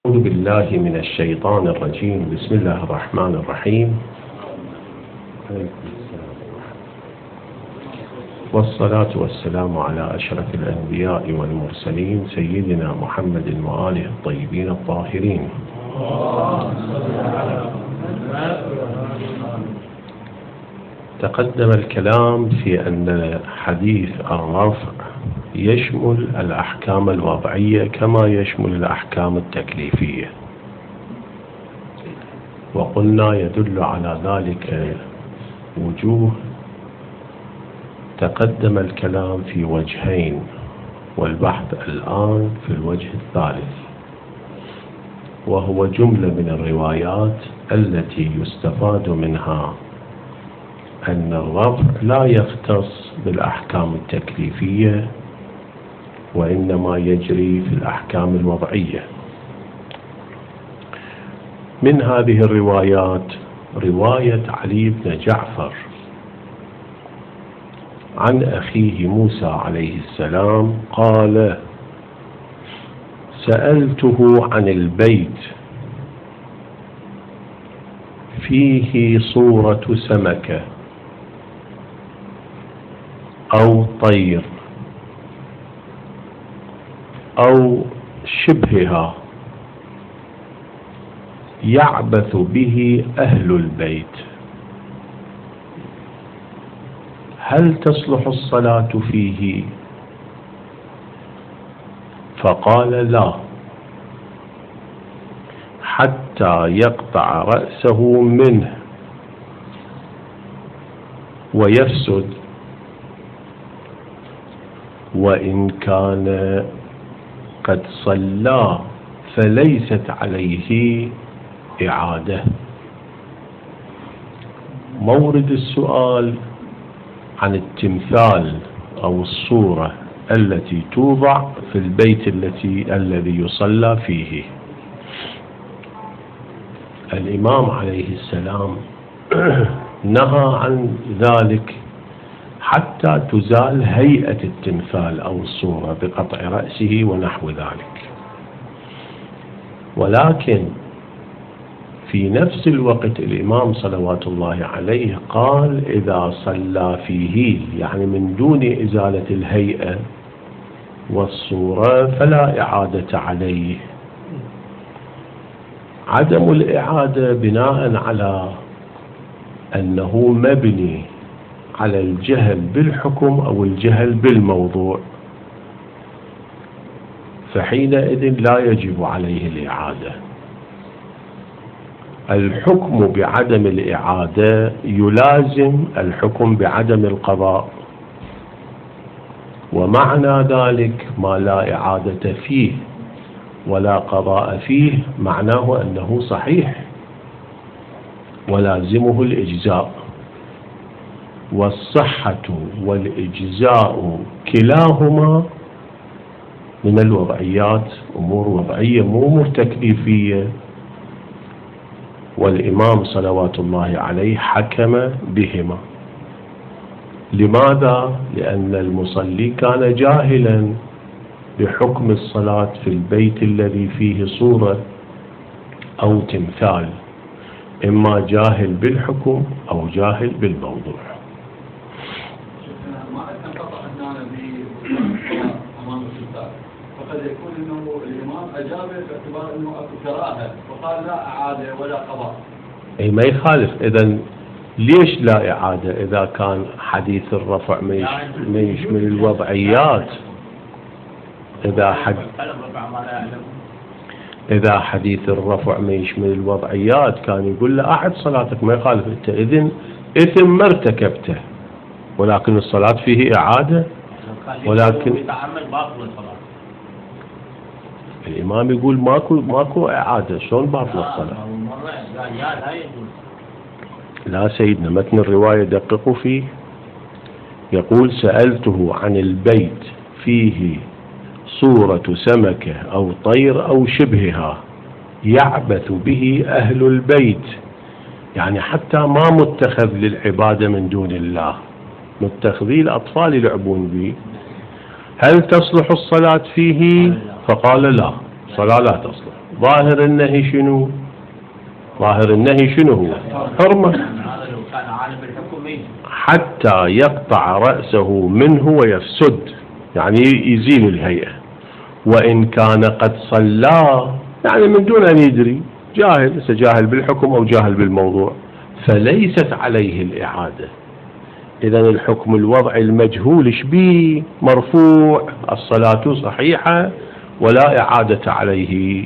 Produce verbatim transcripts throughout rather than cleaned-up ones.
أعوذ بالله من الشيطان الرجيم. بسم الله الرحمن الرحيم. والصلاة والسلام على أشرف الأنبياء والمرسلين سيدنا محمد وآله الطيبين الطاهرين. تقدم الكلام في أن حديث الرفع يشمل الأحكام الوضعية كما يشمل الأحكام التكليفية، وقلنا يدل على ذلك وجوه. تقدم الكلام في وجهين، والبحث الآن في الوجه الثالث، وهو جملة من الروايات التي يستفاد منها أن الرفع لا يختص بالأحكام التكليفية، وإنما يجري في الأحكام الوضعية. من هذه الروايات رواية علي بن جعفر عن أخيه موسى عليه السلام قال: سألته عن البيت فيه صورة سمكة أو طير أو شبهها يعبث به أهل البيت، هل تصلح الصلاة فيه؟ فقال: لا، حتى يقطع رأسه منه ويفسد، وإن كان قد صلى فليست عليه إعادة. مورد السؤال عن التمثال أو الصورة التي توضع في البيت التي الذي يصلى فيه. الإمام عليه السلام نهى عن ذلك حتى تزال هيئة التمثال أو الصورة بقطع رأسه ونحو ذلك، ولكن في نفس الوقت الإمام صلوات الله عليه قال: إذا صلى فيه، يعني من دون إزالة الهيئة والصورة، فلا إعادة عليه. عدم الإعادة بناء على أنه مبني على الجهل بالحكم أو الجهل بالموضوع، فحينئذ لا يجب عليه الإعادة. الحكم بعدم الإعادة يلازم الحكم بعدم القضاء، ومعنى ذلك ما لا إعادة فيه ولا قضاء فيه معناه أنه صحيح ولازمه الإجزاء. والصحة والإجزاء كلاهما من الوضعيات، أمور وضعية مو أمور تكليفية، والإمام صلوات الله عليه حكم بهما. لماذا؟ لأن المصلي كان جاهلا بحكم الصلاة في البيت الذي فيه صورة أو تمثال، إما جاهل بالحكم أو جاهل بالموضوع. فقد يكون انه الامام اجاب باعتبار انه كراهه وقال لا اعاده ولا قضاء. اي ما يخالف. اذا ليش لا اعاده اذا كان حديث الرفع ما يشمل الوضعيات؟ اذا حد اذا حديث الرفع ما يشمل الوضعيات كان يقول له اعد صلاتك، ما يخالف. انت اذن اثم ما ارتكبته، ولكن الصلاة فيه اعاده. ولكن الإمام يقول ماكو ماكو إعادة، شلون باطل الصلاة؟ لا سيدنا، متن الرواية دققوا فيه. يقول: سألته عن البيت فيه صورة سمكة أو طير أو شبهها يعبث به أهل البيت، يعني حتى ما متخذ للعبادة من دون الله، متخذي الأطفال يلعبون به. هل تصلح الصلاة فيه؟ فقال لا، صلاة لا تصلح. ظاهر النهي شنو؟ ظاهر النهي شنو هو؟ حرمة، حتى يقطع رأسه منه ويفسد، يعني يزيل الهيئة. وإن كان قد صلى، يعني من دون أن يدري، جاهل، ليس جاهل بالحكم أو جاهل بالموضوع، فليست عليه الإعادة. إذن الحكم الوضعي المجهول شبيه مرفوع، الصلاة صحيحة ولا إعادة عليه.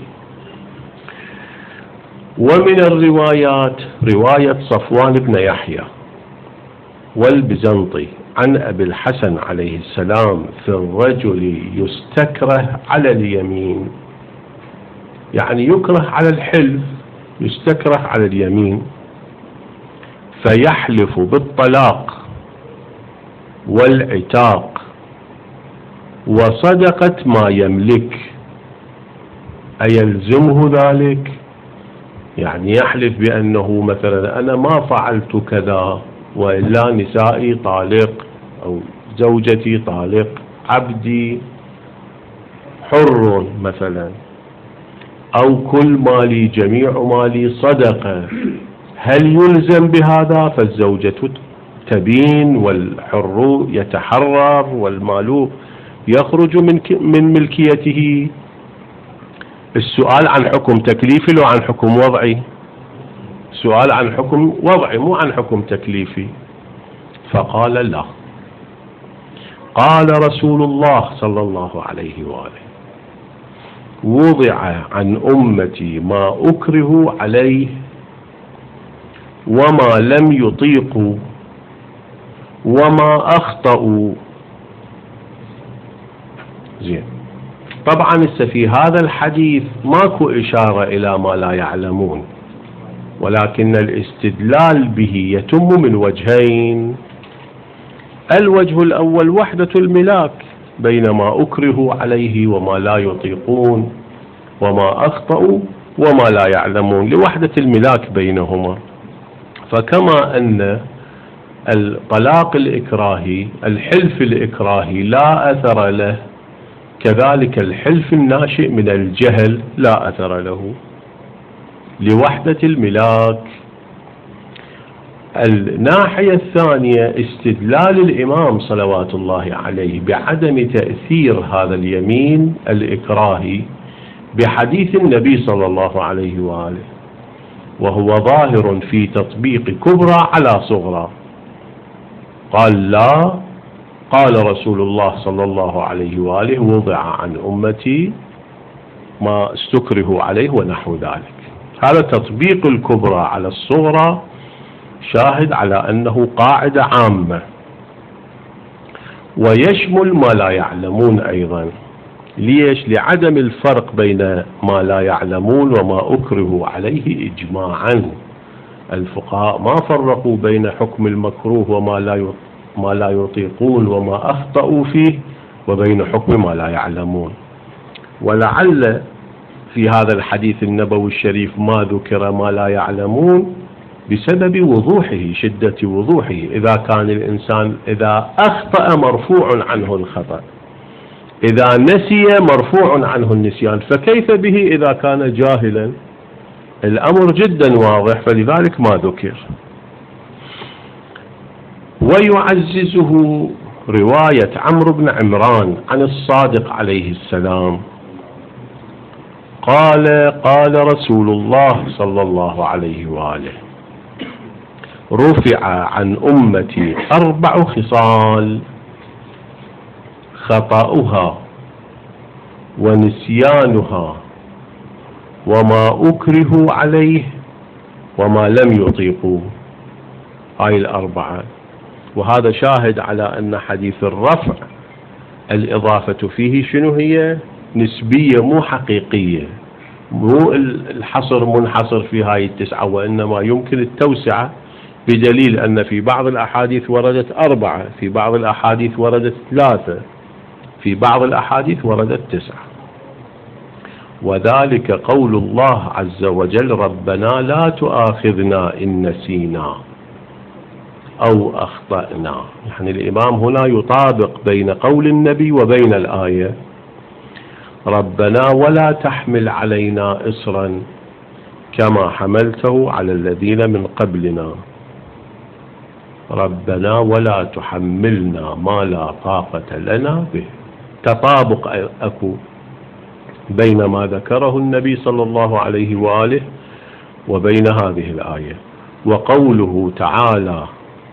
ومن الروايات رواية صفوان بن يحيى والبزنطي عن أبي الحسن عليه السلام في الرجل يستكره على اليمين، يعني يكره على الحلف، يستكره على اليمين، فيحلف بالطلاق والعتاق وصدقة ما يملك، أيلزمه ذلك؟ يعني يحلف بأنه مثلا أنا ما فعلت كذا، وإلا نسائي طالق، أو زوجتي طالق، عبدي حر مثلا، أو كل مالي جميع مالي صدقة، هل يلزم بهذا؟ فالزوجة تبين والحر يتحرر والمال يخرج من من ملكيته. السؤال عن حكم تكليفي لو عن حكم وضعي؟ سؤال عن حكم وضعي مو عن حكم تكليفي. فقال لا. قال رسول الله صلى الله عليه وآله: وضع عن أمتي ما أكره عليه وما لم يطيقوا وما أخطأوا. زين، طبعا في هذا الحديث ماكو إشارة إلى ما لا يعلمون، ولكن الاستدلال به يتم من وجهين. الوجه الأول وحدة الملاك بين ما أكره عليه وما لا يطيقون وما أخطأوا وما لا يعلمون، لوحدة الملاك بينهما. فكما أن الطلاق الإكراهي، الحلف الإكراهي لا أثر له، كذلك الحلف الناشئ من الجهل لا أثر له، لوحدة الملاك. الناحية الثانية استدلال الإمام صلوات الله عليه بعدم تأثير هذا اليمين الإكراهي بحديث النبي صلى الله عليه وآله، وهو ظاهر في تطبيق كبرى على صغرى. قال لا، قال رسول الله صلى الله عليه وآله: وضع عن أمتي ما استكره عليه ونحو ذلك. هذا تطبيق الكبرى على الصغرى، شاهد على أنه قاعدة عامة. ويشمل ما لا يعلمون أيضا. ليش؟ لعدم الفرق بين ما لا يعلمون وما أكره عليه إجماعا. الفقهاء ما فرقوا بين حكم المكروه وما لا ما لا يطيقون وما أخطأوا فيه، وبين حكم ما لا يعلمون. ولعل في هذا الحديث النبوي الشريف ما ذكر ما لا يعلمون بسبب وضوحه، شدة وضوحه. إذا كان الإنسان إذا أخطأ مرفوع عنه الخطأ، إذا نسي مرفوع عنه النسيان، فكيف به إذا كان جاهلا؟ الأمر جدا واضح، فلذلك ما ذكر. ويعززه رواية عمرو بن عمران عن الصادق عليه السلام قال: قال رسول الله صلى الله عليه وآله: رفع عن أمتي أربع خصال: خطأها ونسيانها وما أكره عليه وما لم يطيقوا. هاي الأربعة. وهذا شاهد على أن حديث الرفع الإضافة فيه شنو هي؟ نسبية مو حقيقية، مو الحصر منحصر في هاي التسعة، وإنما يمكن التوسعة، بدليل أن في بعض الأحاديث وردت أربعة، في بعض الأحاديث وردت ثلاثة، في بعض الأحاديث وردت تسعة. وذلك قول الله عز وجل: ربنا لا تؤاخذنا إن نسينا أو أخطأنا. يعني الإمام هنا يطابق بين قول النبي وبين الآية. ربنا ولا تحمل علينا إصرا كما حملته على الذين من قبلنا، ربنا ولا تحملنا ما لا طاقة لنا به. تطابق أكو بين ما ذكره النبي صلى الله عليه وآله وبين هذه الآية. وقوله تعالى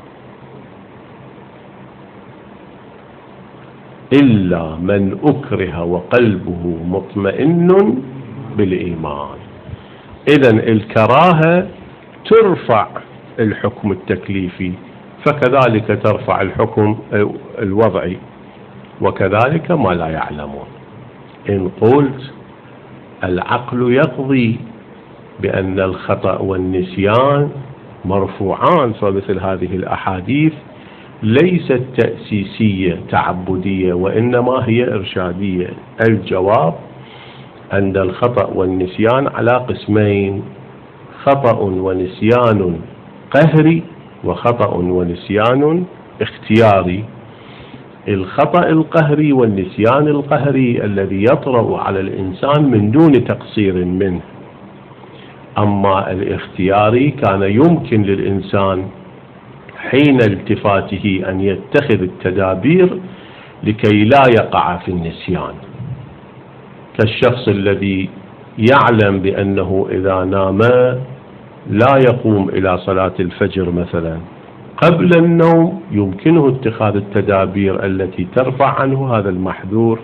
إلا من أكره وقلبه مطمئن بالإيمان. إذن الكراهة ترفع الحكم التكليفي، فكذلك ترفع الحكم الوضعي، وكذلك ما لا يعلمون. إن قلت العقل يقضي بأن الخطأ والنسيان مرفوعان، فمثل هذه الأحاديث ليست تأسيسية تعبدية وإنما هي إرشادية. الجواب أن الخطأ والنسيان على قسمين: خطأ ونسيان قهري وخطأ ونسيان اختياري. الخطأ القهري والنسيان القهري الذي يطرأ على الإنسان من دون تقصير منه، أما الاختياري كان يمكن للإنسان حين التفاته أن يتخذ التدابير لكي لا يقع في النسيان، كالشخص الذي يعلم بأنه إذا نام لا يقوم إلى صلاة الفجر مثلا، قبل النوم يمكنه اتخاذ التدابير التي ترفع عنه هذا المحذور.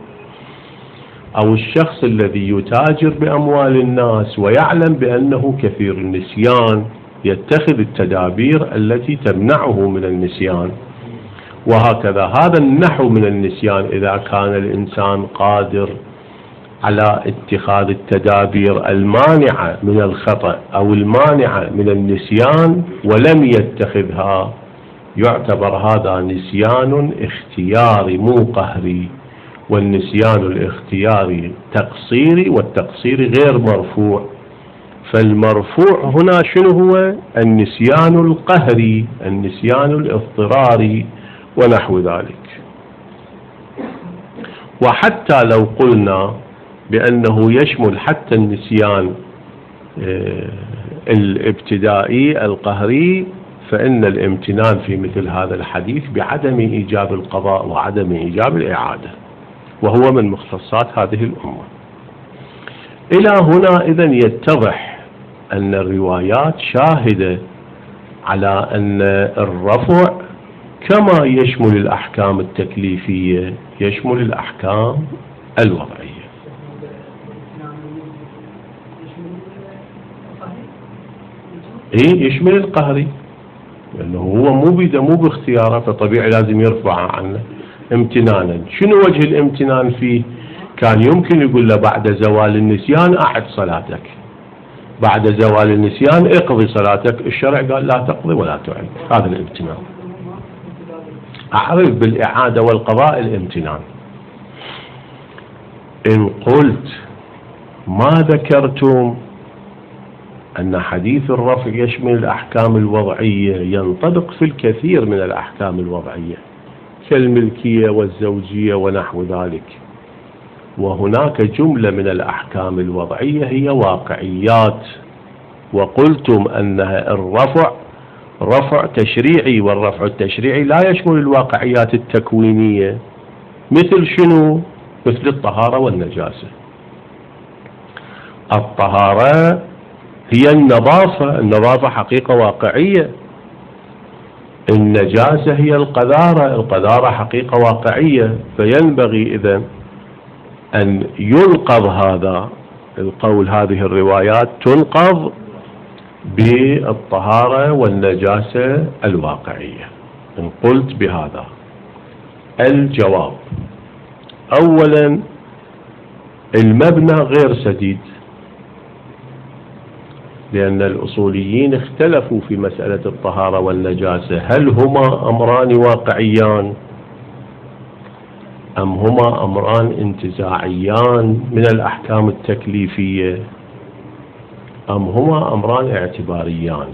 أو الشخص الذي يتاجر بأموال الناس ويعلم بأنه كثير النسيان يتخذ التدابير التي تمنعه من النسيان. وهكذا هذا النحو من النسيان إذا كان الإنسان قادر على اتخاذ التدابير المانعة من الخطأ أو المانعة من النسيان ولم يتخذها، يعتبر هذا نسيان اختياري مو قهري، والنسيان الاختياري تقصيري، والتقصير غير مرفوع. فالمرفوع هنا شنو هو؟ النسيان القهري، النسيان الاضطراري ونحو ذلك. وحتى لو قلنا بأنه يشمل حتى النسيان الابتدائي القهري، فإن الامتنان في مثل هذا الحديث بعدم إيجاب القضاء وعدم إيجاب الإعادة، وهو من مختصات هذه الأمة. إلى هنا إذن يتضح أن الروايات شاهدة على أن الرفع كما يشمل الأحكام التكليفية يشمل الأحكام الوضعية. إيه يشمل القهري، لأنه هو مو بيده مو باختياره، فطبيعي لازم يرفع عنه امتنانا. شنو وجه الامتنان فيه؟ كان يمكن يقول له بعد زوال النسيان أعد صلاتك، بعد زوال النسيان اقضي صلاتك. الشرع قال لا تقضي ولا تعد. هذا الامتنان. أعرف بالإعادة والقضاء الامتنان. إن قلت ما ذكرتم أن حديث الرفع يشمل الأحكام الوضعية، ينطبق في الكثير من الأحكام الوضعية كالملكية والزوجية ونحو ذلك. وهناك جملة من الأحكام الوضعية هي واقعيات، وقلتم أنها الرفع رفع تشريعي، والرفع التشريعي لا يشمل الواقعيات التكوينية. مثل شنو؟ مثل الطهارة والنجاسة. الطهارة هي النظافة، النظافة حقيقة واقعية. النجاسة هي القذارة، القذارة حقيقة واقعية. فينبغي إذن أن ينقض هذا القول، هذه الروايات تنقض بالطهارة والنجاسة الواقعية. إن قلت بهذا الجواب: أولا المبنى غير سديد، لأن الأصوليين اختلفوا في مسألة الطهارة والنجاسة، هل هما أمران واقعيان أم هما أمران انتزاعيان من الأحكام التكليفية أم هما أمران اعتباريان.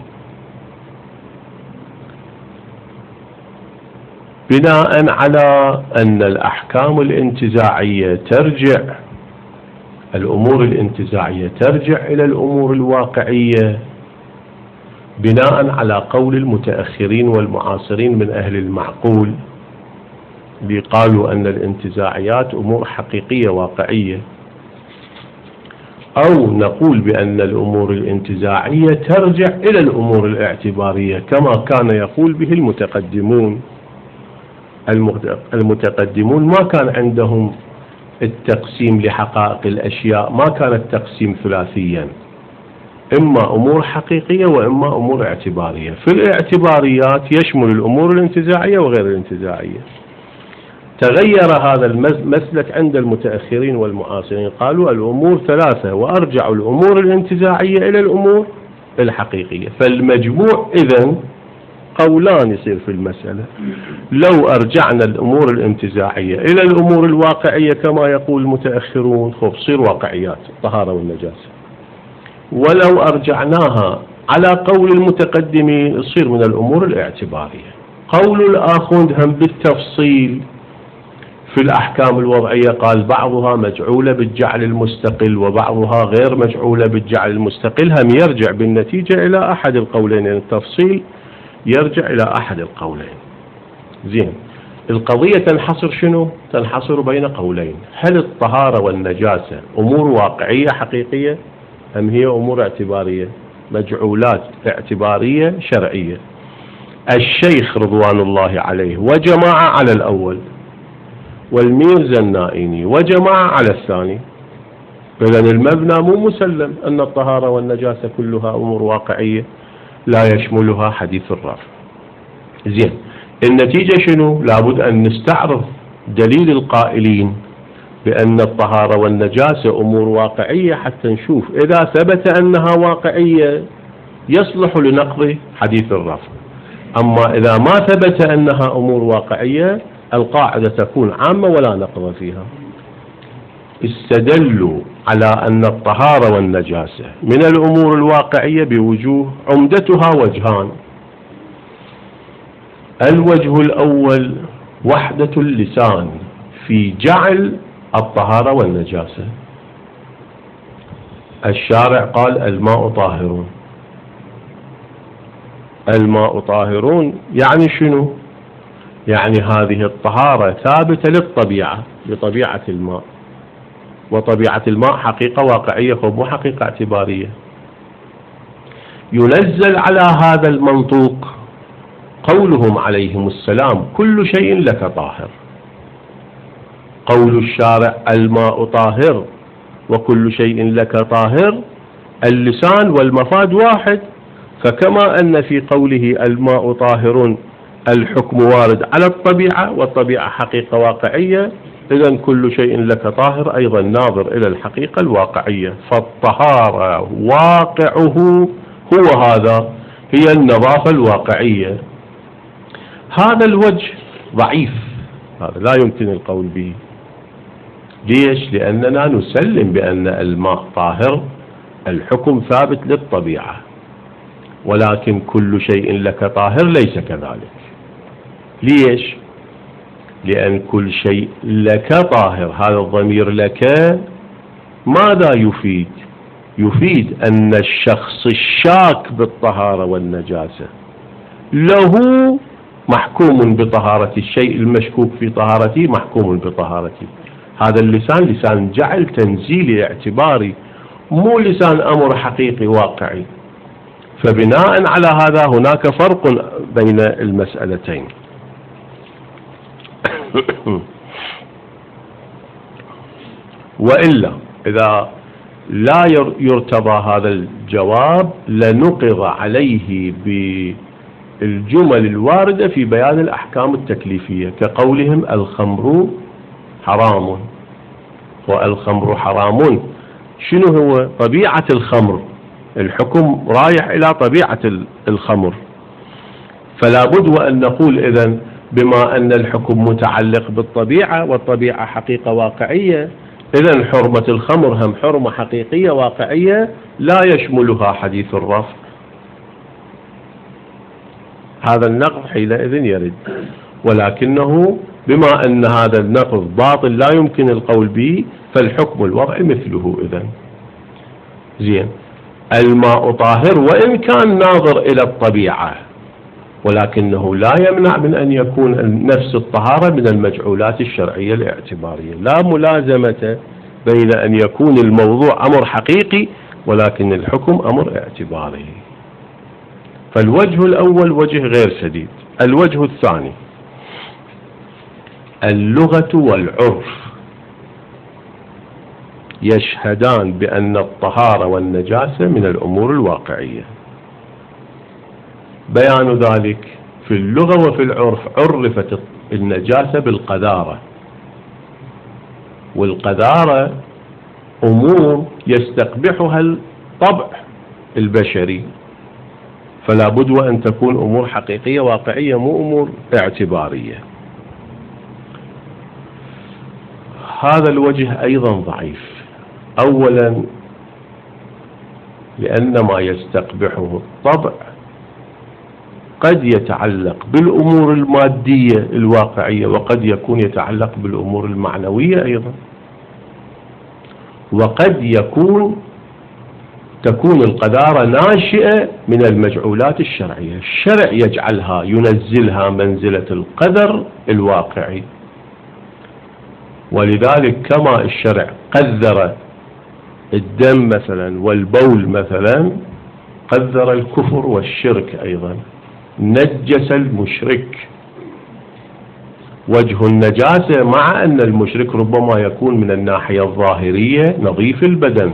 بناء على أن الأحكام الانتزاعية ترجع الأمور الانتزاعية ترجع إلى الأمور الواقعية بناء على قول المتأخرين والمعاصرين من أهل المعقول اللي قالوا أن الانتزاعيات أمور حقيقية واقعية، أو نقول بأن الأمور الانتزاعية ترجع إلى الأمور الاعتبارية كما كان يقول به المتقدمون. المتقدمون ما كان عندهم التقسيم لحقائق الأشياء، ما كان التقسيم ثلاثيا، إما أمور حقيقية وإما أمور اعتبارية. في الاعتباريات يشمل الأمور الانتزاعية وغير الانتزاعية. تغير هذا المسلك عند المتأخرين والمعاصرين، قالوا الأمور ثلاثة وأرجعوا الأمور الانتزاعية إلى الأمور الحقيقية. فالمجموع إذن قولان يصير في المسألة، لو أرجعنا الأمور الانتزاعية إلى الأمور الواقعية كما يقول المتأخرون خب صير واقعيات الطهارة والنجاسة، ولو أرجعناها على قول المتقدمين يصير من الأمور الاعتبارية. قول الآخر هم بالتفصيل في الأحكام الوضعية، قال بعضها مجعولة بالجعل المستقل وبعضها غير مجعولة بالجعل المستقل، هم يرجع بالنتيجة إلى أحد القولين، يعني التفصيل يرجع إلى أحد القولين. زين، القضية تنحصر شنو؟ تنحصر بين قولين، هل الطهارة والنجاسة أمور واقعية حقيقية أم هي أمور اعتبارية مجعولات اعتبارية شرعية؟ الشيخ رضوان الله عليه وجماعة على الأول، والميرزا النائيني وجماعة على الثاني. إذن المبنى مو مسلم أن الطهارة والنجاسة كلها أمور واقعية لا يشملها حديث الرفع. زين، النتيجة شنو؟ لابد أن نستعرض دليل القائلين بأن الطهارة والنجاسة أمور واقعية حتى نشوف إذا ثبت أنها واقعية يصلح لنقض حديث الرفع. أما إذا ما ثبت أنها أمور واقعية القاعدة تكون عامة ولا نقض فيها. استدلوا على أن الطهارة والنجاسة من الأمور الواقعية بوجوه، عمدتها وجهان. الوجه الأول وحدة اللسان في جعل الطهارة والنجاسة. الشارع قال الماء طاهرون. الماء طاهرون يعني شنو؟ يعني هذه الطهارة ثابتة للطبيعة، لطبيعة الماء، وطبيعة الماء حقيقة واقعية مو حقيقة اعتبارية. ينزل على هذا المنطوق قولهم عليهم السلام كل شيء لك طاهر. قول الشارع الماء طاهر وكل شيء لك طاهر، اللسان والمفاد واحد. فكما أن في قوله الماء طاهر الحكم وارد على الطبيعة والطبيعة حقيقة واقعية، إذن كل شيء لك طاهر أيضا ناظر إلى الحقيقة الواقعية. فالطهارة واقعه هو هذا، هي النظافة الواقعية. هذا الوجه ضعيف، هذا لا يمكن القول به. ليش؟ لأننا نسلم بأن الماء طاهر، الحكم ثابت للطبيعة، ولكن كل شيء لك طاهر ليس كذلك. ليش؟ لأن كل شيء لك طاهر، هذا الضمير لك ماذا يفيد؟ يفيد أن الشخص الشاك بالطهارة والنجاسة له محكوم بطهارة الشيء المشكوك في طهارته، محكوم بطهارته. هذا اللسان لسان جعل تنزيلي اعتباري، مو لسان أمر حقيقي واقعي. فبناء على هذا هناك فرق بين المسألتين. وإلا إذا لا يرتضى هذا الجواب لنقض عليه بالجمل الواردة في بيان الأحكام التكليفية، كقولهم الخمر حرام. والخمر حرام شنو هو؟ طبيعة الخمر، الحكم رايح إلى طبيعة الخمر. فلا بد وأن نقول إذن بما أن الحكم متعلق بالطبيعة والطبيعة حقيقة واقعية، إذن حرمة الخمر هم حرمة حقيقية واقعية لا يشملها حديث الرفع. هذا النقض حينئذ يرد، ولكنه بما أن هذا النقض باطل لا يمكن القول به، فالحكم الوضعي مثله. إذن زين، الماء طاهر وإن كان ناظر إلى الطبيعة، ولكنه لا يمنع من أن يكون نفس الطهارة من المجعولات الشرعية الاعتبارية. لا ملازمة بين أن يكون الموضوع أمر حقيقي ولكن الحكم أمر اعتباري. فالوجه الأول وجه غير سديد. الوجه الثاني اللغة والعرف يشهدان بأن الطهارة والنجاسة من الأمور الواقعية. بيان ذلك في اللغة وفي العرف عرفت النجاسة بالقذارة، والقذارة أمور يستقبحها الطبع البشري، فلا بد وأن تكون أمور حقيقية واقعية مو أمور اعتبارية. هذا الوجه أيضا ضعيف. أولا لأن ما يستقبحه الطبع قد يتعلق بالأمور المادية الواقعية وقد يكون يتعلق بالأمور المعنوية أيضا، وقد يكون تكون القذارة ناشئة من المجعولات الشرعية. الشرع يجعلها ينزلها منزلة القدر الواقعي، ولذلك كما الشرع قذر الدم مثلا والبول مثلا قذر الكفر والشرك أيضا، نجس المشرك. وجه النجاسة مع أن المشرك ربما يكون من الناحية الظاهرية نظيف البدن،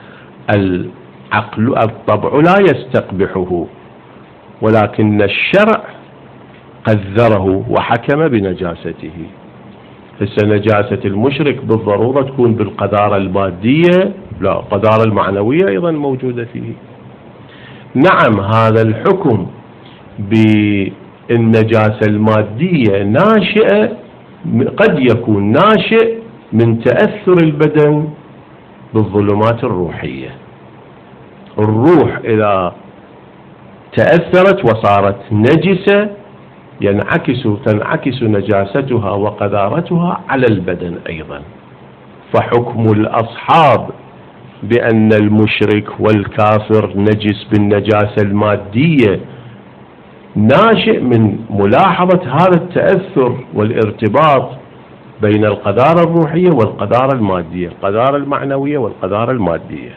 العقل الطبع لا يستقبحه، ولكن الشرع قذره وحكم بنجاسته. هسه نجاسة المشرك بالضرورة تكون بالقذارة المادية؟ لا، القذارة المعنوية أيضا موجودة فيه. نعم، هذا الحكم بالنجاسة المادية ناشئة، قد يكون ناشئ من تأثر البدن بالظلمات الروحية. الروح إذا تأثرت وصارت نجسة ينعكس تنعكس نجاستها وقذارتها على البدن أيضا. فحكم الأصحاب بأن المشرك والكافر نجس بالنجاسة المادية ناشئ من ملاحظة هذا التأثر والارتباط بين القذارة الروحية والقذارة المادية، القذارة المعنوية والقذارة المادية.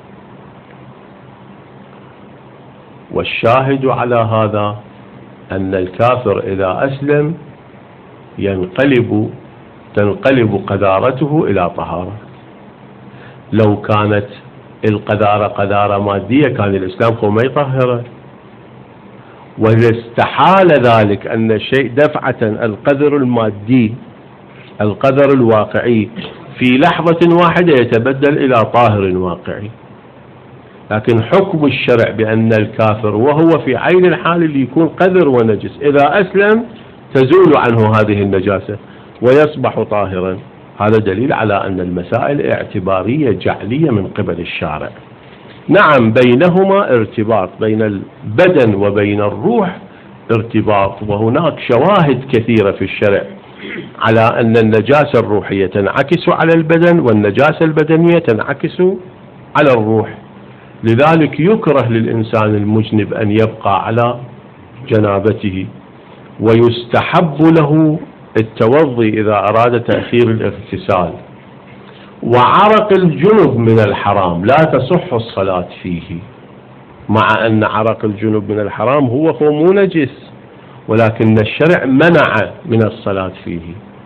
والشاهد على هذا أن الكافر إذا أسلم ينقلب تنقلب قذارته إلى طهارة. لو كانت القذارة قذارة مادية كان الإسلام هو ما يطهره، وإذا استحال ذلك أن الشيء دفعة القذر المادي القذر الواقعي في لحظة واحدة يتبدل إلى طاهر واقعي. لكن حكم الشرع بأن الكافر وهو في عين الحال اللي يكون قذر ونجس إذا أسلم تزول عنه هذه النجاسة ويصبح طاهرا. هذا دليل على أن المسائل اعتبارية جعلية من قبل الشارع. نعم، بينهما ارتباط، بين البدن وبين الروح ارتباط، وهناك شواهد كثيرة في الشرع على أن النجاسة الروحية تنعكس على البدن والنجاسة البدنية تنعكس على الروح. لذلك يكره للإنسان المجنب أن يبقى على جنابته، ويستحب له التوضي إذا أراد تأخير الاغتسال. وعرق الجنب من الحرام لا تصح الصلاة فيه، مع أن عرق الجنب من الحرام هو هو مو نجس، ولكن الشرع منع من الصلاة فيه.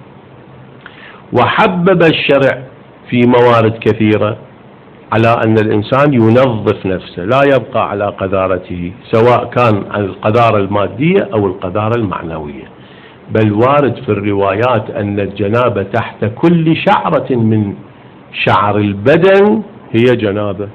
وحبب الشرع في موارد كثيرة على أن الإنسان ينظف نفسه، لا يبقى على قذارته، سواء كان القذارة المادية أو القذارة المعنوية. بل وارد في الروايات أن الجنابة تحت كل شعرة من شعر البدن هي جنابة،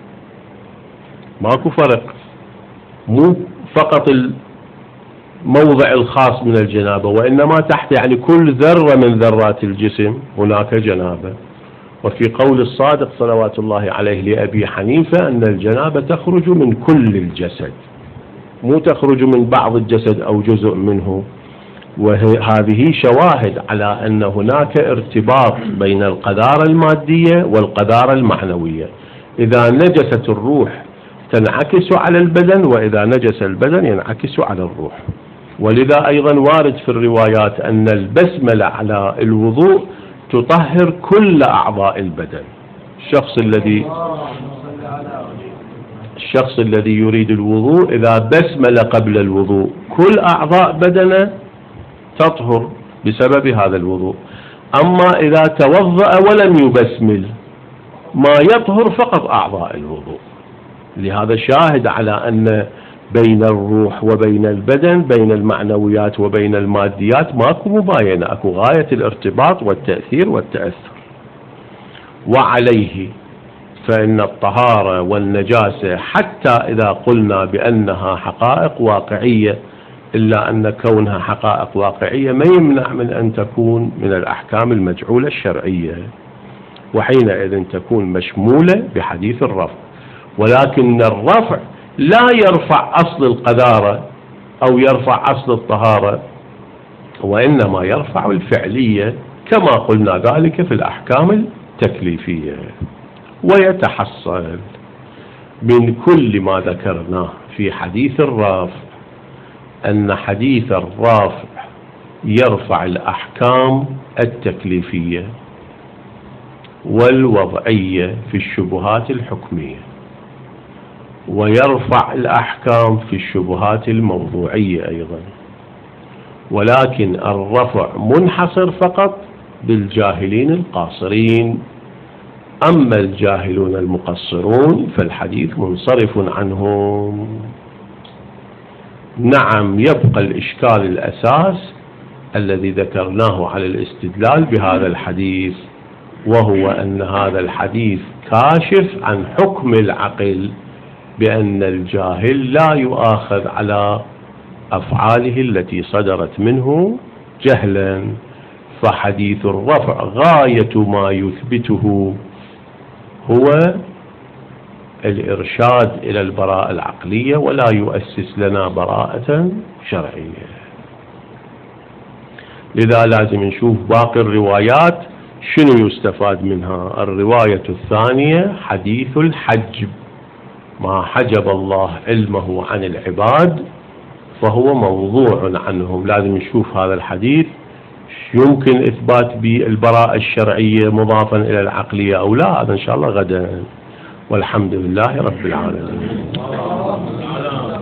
ماكو فرق، مو فقط الموضع الخاص من الجنابة، وإنما تحت يعني كل ذرة من ذرات الجسم هناك جنابة. وفي قول الصادق صلوات الله عليه لأبي حنيفة أن الجنابة تخرج من كل الجسد، مو تخرج من بعض الجسد أو جزء منه. وهذه شواهد على أن هناك ارتباط بين القذارة المادية والقذارة المعنوية. إذا نجست الروح تنعكس على البدن، وإذا نجس البدن ينعكس على الروح. ولذا أيضا وارد في الروايات أن البسملة على الوضوء تطهر كل أعضاء البدن. الشخص الذي الشخص الذي يريد الوضوء إذا بسمل قبل الوضوء كل أعضاء بدنه تطهر بسبب هذا الوضوء. أما إذا توضأ ولم يبسمل ما يطهر فقط أعضاء الوضوء. لهذا شاهد على أن بين الروح وبين البدن، بين المعنويات وبين الماديات ماكو مباينة، أكو غاية الارتباط والتأثير والتأثر. وعليه فإن الطهارة والنجاسة حتى إذا قلنا بأنها حقائق واقعية، إلا أن كونها حقائق واقعية ما يمنع من أن تكون من الأحكام المجعولة الشرعية، وحينئذ تكون مشمولة بحديث الرفع. ولكن الرفع لا يرفع أصل القذارة أو يرفع أصل الطهارة، وإنما يرفع الفعلية كما قلنا ذلك في الأحكام التكليفية. ويتحصل من كل ما ذكرناه في حديث الرافع أن حديث الرافع يرفع الأحكام التكليفية والوضعية في الشبهات الحكمية، ويرفع الأحكام في الشبهات الموضوعية أيضا. ولكن الرفع منحصر فقط بالجاهلين القاصرين، أما الجاهلون المقصرون فالحديث منصرف عنهم. نعم، يبقى الإشكال الأساس الذي ذكرناه على الاستدلال بهذا الحديث، وهو أن هذا الحديث كاشف عن حكم العقل بأن الجاهل لا يؤاخذ على أفعاله التي صدرت منه جهلا. فحديث الرفع غاية ما يثبته هو الإرشاد إلى البراءة العقلية، ولا يؤسس لنا براءة شرعية. لذا لازم نشوف باقي الروايات شنو يستفاد منها. الرواية الثانية حديث الحجب، ما حجب الله علمه عن العباد فهو موضوع عنهم. لازم نشوف هذا الحديث يمكن إثبات بالبراءة الشرعية مضافا إلى العقلية أو لا. هذا إن شاء الله غدا، والحمد لله رب العالمين.